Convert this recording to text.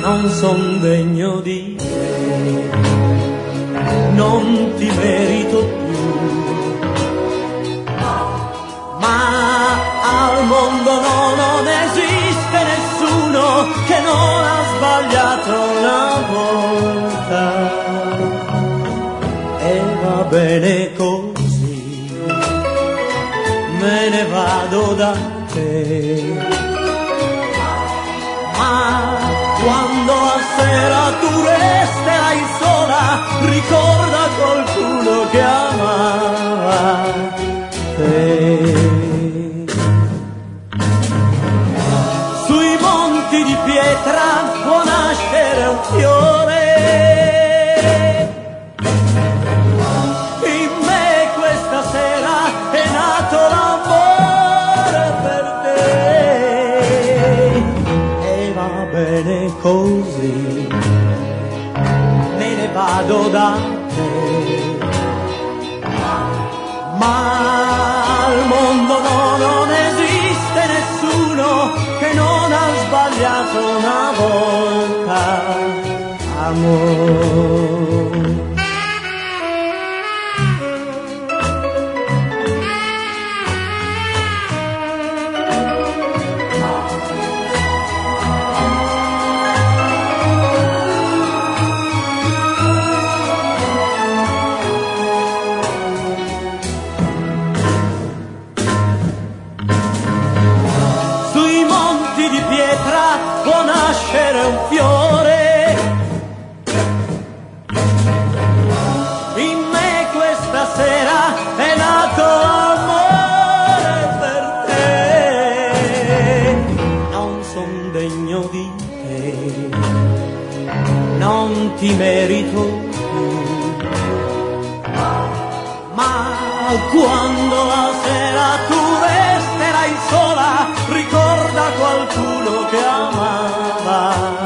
non son degno di te, non ti merito più, ma al mondo non esiste nessuno che non ha sbagliato una volta, e va bene così, me ne vado da te. Ma quando a sera tu resterai sola, ricorda qualcuno che amava te. Sui monti di pietra può nascere un fiore, in me questa sera è nato l'amore per te, e va bene così, me ne vado da te. Ma al mondo non esiste nessuno che non ha sbagliato una volta, amore. Può nascere un fiore, in me questa sera è nato amore per te. Non son degno di te, non ti merito più, ma quando la sera tu resterai sola, ricorda qualcuno che amava